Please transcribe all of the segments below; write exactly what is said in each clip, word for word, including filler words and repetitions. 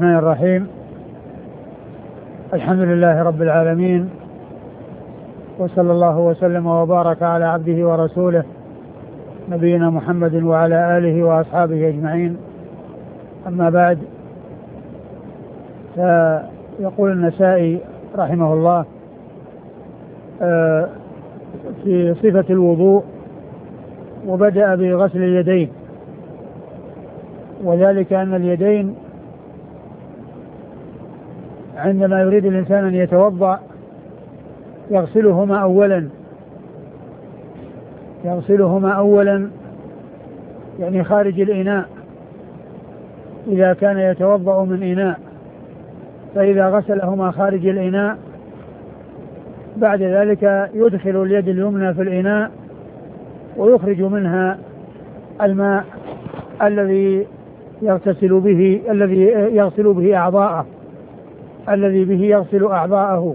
الرحمن الرحيم. الحمد لله رب العالمين، وصلى الله وسلم وبارك على عبده ورسوله نبينا محمد وعلى آله وأصحابه أجمعين. أما بعد، فيقول النسائي رحمه الله في صفة الوضوء: وبدأ بغسل اليدين، وذلك أن اليدين عندما يريد الإنسان أن يتوضأ يغسلهما أولا يغسلهما أولا يعني خارج الإناء إذا كان يتوضأ من إناء، فإذا غسلهما خارج الإناء بعد ذلك يدخل اليد اليمنى في الإناء ويخرج منها الماء الذي يغتسل به الذي يغسل به أعضاءه الذي به يغسل أعضاءه.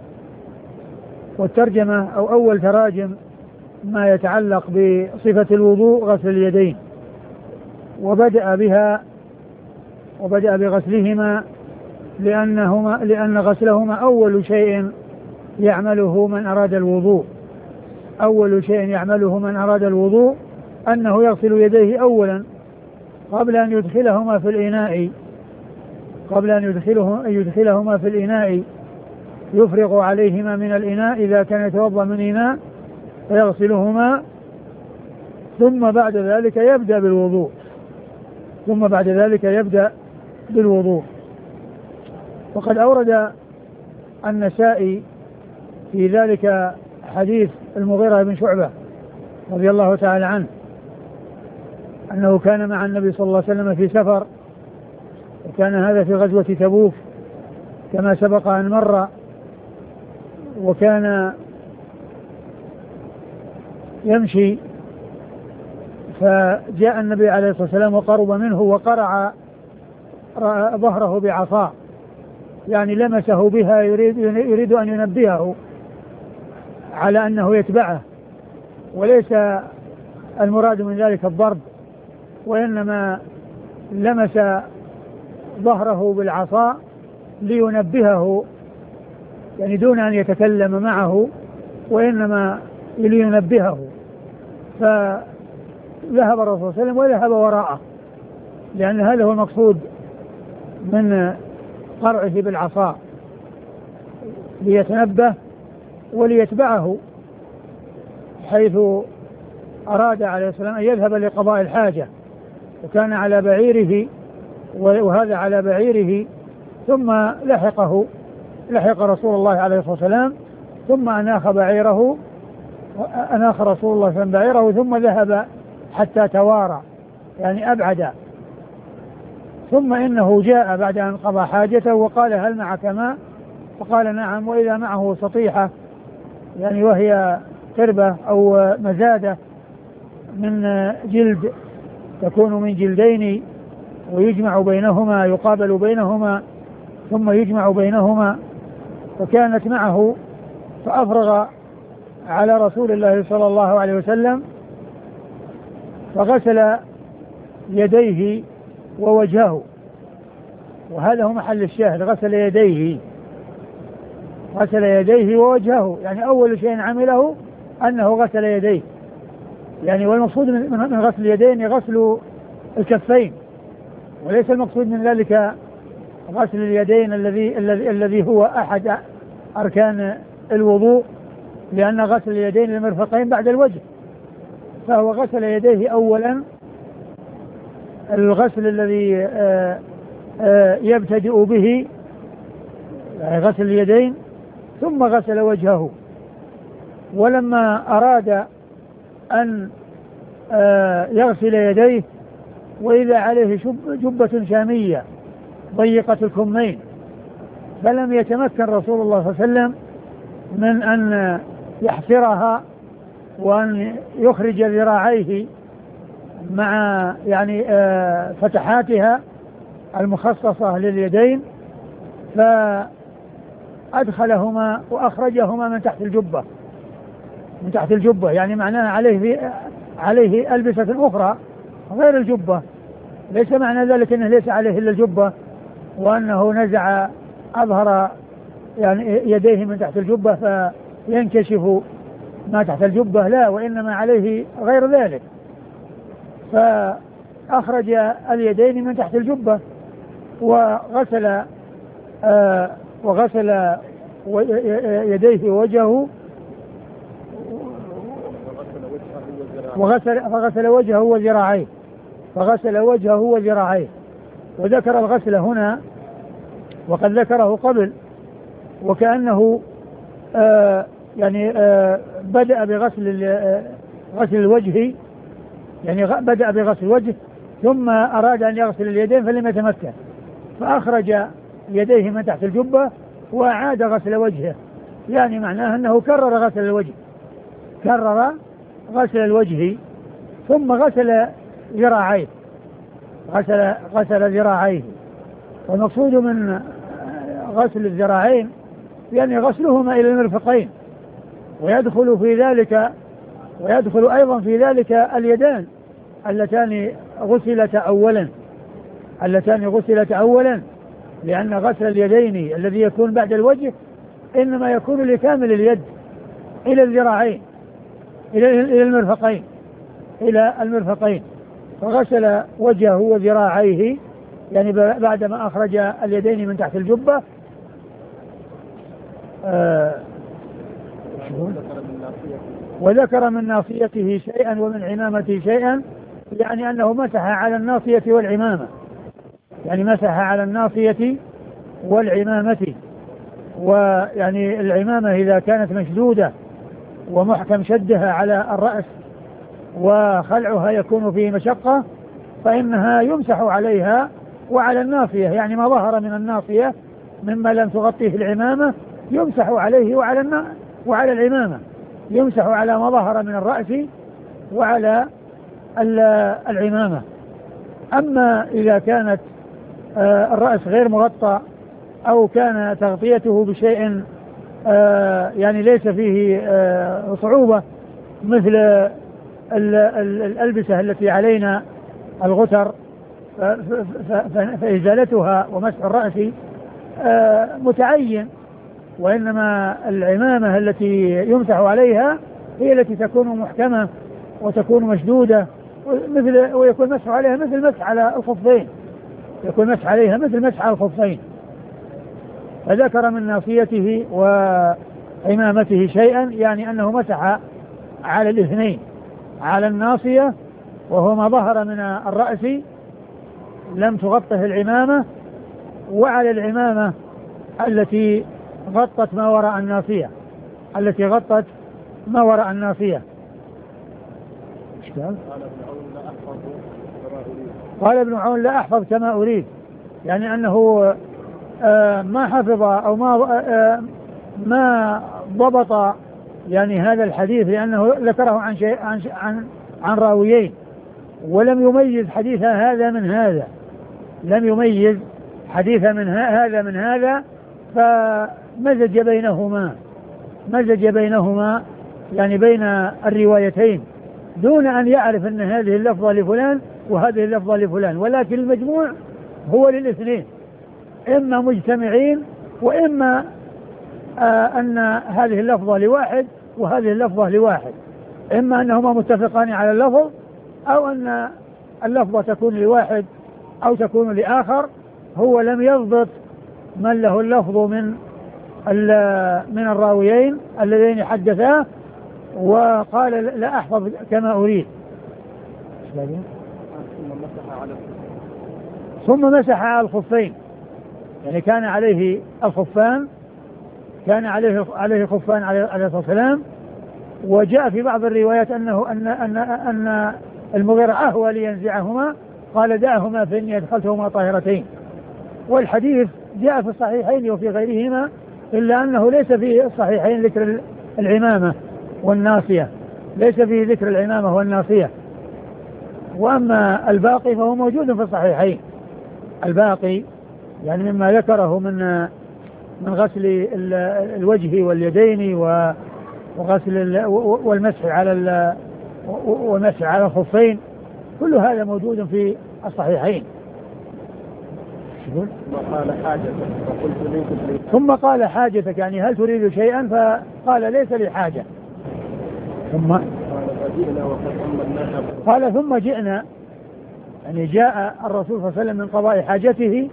والترجمة أو أول تراجم ما يتعلق بصفة الوضوء غسل اليدين، وبدأ بها وبدأ بغسلهما لأنهما لأن غسلهما أول شيء يعمله من أراد الوضوء أول شيء يعمله من أراد الوضوء أنه يغسل يديه أولا قبل أن يدخلهما في الإناء قبل أن يدخله يدخلهما في الإناء يفرغ عليهما من الإناء إذا كان يتوضأ من إناء فيغسلهما، ثم بعد ذلك يبدأ بالوضوء ثم بعد ذلك يبدأ بالوضوء. وقد أورد النسائي في ذلك حديث المغيرة بن شعبة رضي الله تعالى عنه أنه كان مع النبي صلى الله عليه وسلم في سفر، وكان هذا في غزوة تبوك كما سبق أن مر، وكان يمشي فجاء النبي عليه الصلاة والسلام وقرب منه وقرع ظهره بعصا، يعني لمسه بها يريد, يريد أن ينبهه على أنه يتبعه، وليس المراد من ذلك الضرب، وإنما لمس ظهره بالعصا لينبهه، يعني دون أن يتكلم معه، وإنما لينبهه. فذهب الرسول صلى الله عليه وسلم وذهب وراءه، لأن هذا هو المقصود من قرعه بالعصا، ليتنبه وليتبعه، حيث أراد عليه السلام أن يذهب لقضاء الحاجة، وكان على بعيره وهذا على بعيره، ثم لحقه لحق رسول الله عليه الصلاة والسلام، ثم أناخ بعيره أناخ رسول الله صلى الله عليه وسلم بعيره ثم ذهب حتى توارى، يعني أبعد. ثم إنه جاء بعد أن قضى حاجته وقال: هل معك ماء؟ فقال: نعم. وإذا معه سطيحة، يعني وهي قربة أو مزادة من جلد، تكون من جلدين ويجمع بينهما يقابل بينهما ثم يجمع بينهما، فكانت معه، فأفرغ على رسول الله صلى الله عليه وسلم فغسل يديه ووجهه، وهذا هو محل الشاهد، غسل يديه غسل يديه ووجهه، يعني أول شيء عمله أنه غسل يديه، يعني والمقصود من غسل اليدين غسل الكفين، وليس المقصود من ذلك غسل اليدين الذي الذي الذي هو أحد أركان الوضوء، لأن غسل اليدين للمرفقين بعد الوجه، فهو غسل يديه أولا، الغسل الذي آآ آآ يبتدئ به غسل اليدين، ثم غسل وجهه. ولما أراد أن يغسل يديه وإذا عليه جبة شامية ضيقة الكمين، فلم يتمكن رسول الله صلى الله عليه وسلم من أن يحفرها وأن يخرج ذراعيه مع يعني فتحاتها المخصصة لليدين، فأدخلهما وأخرجهما من تحت الجبة من تحت الجبة يعني معناها عليه عليه ألبسة أخرى غير الجبة، ليس معنى ذلك أنه ليس عليه إلا الجبة، وأنه نزع أظهر يعني يديه من تحت الجبة فينكشف ما تحت الجبة، لا، وإنما عليه غير ذلك. فأخرج اليدين من تحت الجبة وغسل آه وغسل يديه ووجهه وغسل فغسل وجهه وذراعيه فغسل وجهه وذراعيه وذكر الغسل هنا وقد ذكره قبل، وكأنه آه يعني آه بدأ بغسل غسل الوجه، يعني بدأ بغسل الوجه ثم أراد أن يغسل اليدين فلم يتمكن، فأخرج يديه من تحت الجبة وأعاد غسل وجهه، يعني معناه أنه كرر غسل الوجه كرر غسل الوجه ثم غسل ذراعيه غسل غسل ذراعيه. والمقصود من غسل الذراعين يعني غسلهما إلى المرفقين، ويدخل في ذلك ويدخل أيضا في ذلك اليدان اللتان غسلت أولا اللتان غسلت أولا لأن غسل اليدين الذي يكون بعد الوجه إنما يكون لكامل اليد إلى الذراعين إلى المرفقين إلى المرفقين فغسل وجهه وذراعيه يعني بعدما أخرج اليدين من تحت الجبة. آه وذكر من ناصيته شيئا ومن عمامته شيئا، يعني أنه مسح على الناصية والعمامة، يعني مسح على الناصية والعمامة. ويعني العمامة إذا كانت مشدودة ومحكم شدها على الرأس وخلعها يكون فيه مشقة فإنها يمسح عليها وعلى الناصية، يعني ما ظهر من الناصية مما لم تغطيه العمامة يمسح عليه وعلى وعلى العمامة، يمسح على ما ظهر من الرأس وعلى العمامة. أما إذا كانت الرأس غير مغطى أو كان تغطيته بشيء يعني ليس فيه صعوبة مثل الألبسة التي علينا الغتر فإزالتها ومسح الرأس متعين، وإنما العمامة التي يمسح عليها هي التي تكون محكمة وتكون مشدودة مثل ويكون مسح عليها مثل مسح على الخفين يكون مسح عليها مثل مسح على الخفين. فذكر من ناصيته وعمامته شيئا، يعني أنه مسح على الاثنين، على الناصية وهو ما ظهر من الرأس لم تغطه العمامة، وعلى العمامة التي غطت ما وراء الناصية التي غطت ما وراء الناصية. قال ابن عون لا أحفظ كما أريد، يعني أنه آه ما حفظ أو ما آه ما ضبط يعني هذا الحديث، لأنه ذكره عن شيء عن عن, عن راويين ولم يميز حديث هذا من هذا لم يميز حديث من هذا من هذا فمزج بينهما مزج بينهما يعني بين الروايتين دون أن يعرف أن هذه اللفظة لفلان وهذه اللفظة لفلان، ولكن المجموع هو للاثنين، إما مجتمعين وإما آه أن هذه اللفظة لواحد وهذه اللفظة لواحد، إما أنهما متفقان على اللفظ أو أن اللفظة تكون لواحد أو تكون لآخر. هو لم يضبط من له اللفظ من من الراويين اللذين حدثاه وقال لا أحفظ كما أريد. ثم مسح على الخفين، يعني كان عليه الخفان كان عليه عليه خفان عليه الصلاة والسلام، وجاء في بعض الروايات أنه أن أن أن المغيرة أهوى لينزعهما قال دعهما فإني أدخلتهما طاهرتين. والحديث جاء في الصحيحين وفي غيرهما، إلا أنه ليس في الصحيحين ذكر العمامة والناصية، ليس فيه ذكر العمامة والناصية. وأما الباقي فهو موجود في الصحيحين، الباقي يعني مما ذكره من من غسل الوجه واليدين وغسل والمسح على والمسح على الخفين، كل هذا موجود في الصحيحين. يقول؟ ثم قال حاجتك فقلت ليس لي. ثم قال حاجتك يعني هل تريد شيئا؟ فقال ليس لي حاجة. ثم قال فجئنا وقد أما الناس. قال ثم جئنا يعني جاء الرسول صلى الله عليه وسلم من قضاء حاجته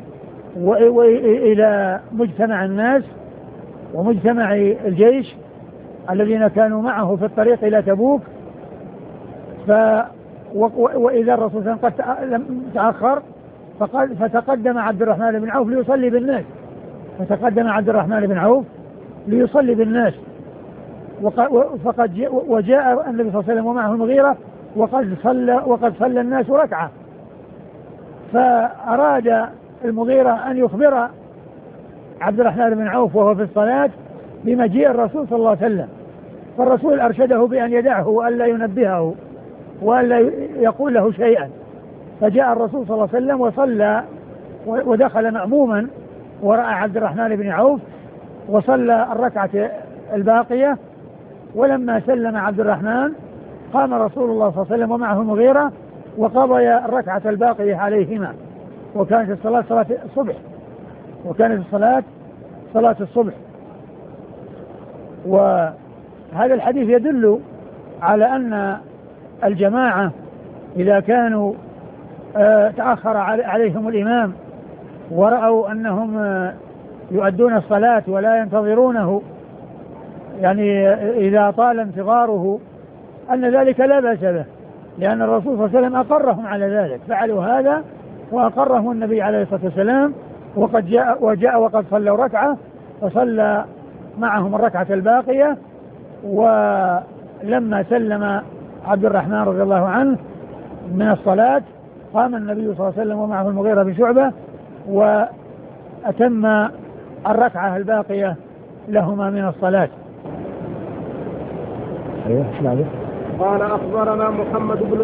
وإلى مجتمع الناس ومجتمع الجيش الذين كانوا معه في الطريق إلى تبوك. ف وإذا الرسول صلى الله عليه وسلم قد تأخر فقال فتقدم عبد الرحمن بن عوف ليصلي بالناس فتقدم عبد الرحمن بن عوف ليصلي بالناس فقد وجاء النبي صلى الله عليه وسلم ومعه المغيرة وقد صلى وقد صلى الناس ركعة. فأراد المغيرة أن يخبر عبد الرحمن بن عوف وهو في الصلاة بمجيء الرسول صلى الله عليه وسلم، فالرسول أرشده بأن يدعه وألا ينبهه وألا يقول له شيئا. فجاء الرسول صلى الله عليه وسلم وصلى ودخل مأموما ورأى عبد الرحمن بن عوف وصلى الركعة الباقية. ولما سلم عبد الرحمن قام رسول الله صلى الله عليه وسلم ومعه المغيرة وقضي الركعة الباقية عليهما. وكانت الصلاة صلاة الصبح وكانت الصلاة صلاة الصبح. وهذا الحديث يدل على أن الجماعة إذا كانوا آه تأخر عليهم الإمام ورأوا أنهم آه يؤدون الصلاة ولا ينتظرونه، يعني إذا طال انتظاره أن ذلك لا بأس به، لأن الرسول صلى الله عليه وسلم أقرهم على ذلك، فعلوا هذا وأقرهم النبي عليه الصلاة والسلام. وقد جاء وجاء وقد صلوا ركعة فصلى معهم الركعة الباقية. ولما سلم عبد الرحمن رضي الله عنه من الصلاة قام النبي صلى الله عليه وسلم ومعه المغيرة بن شعبة وأتم الركعة الباقية لهما من الصلاة. قال أخبرنا محمد بن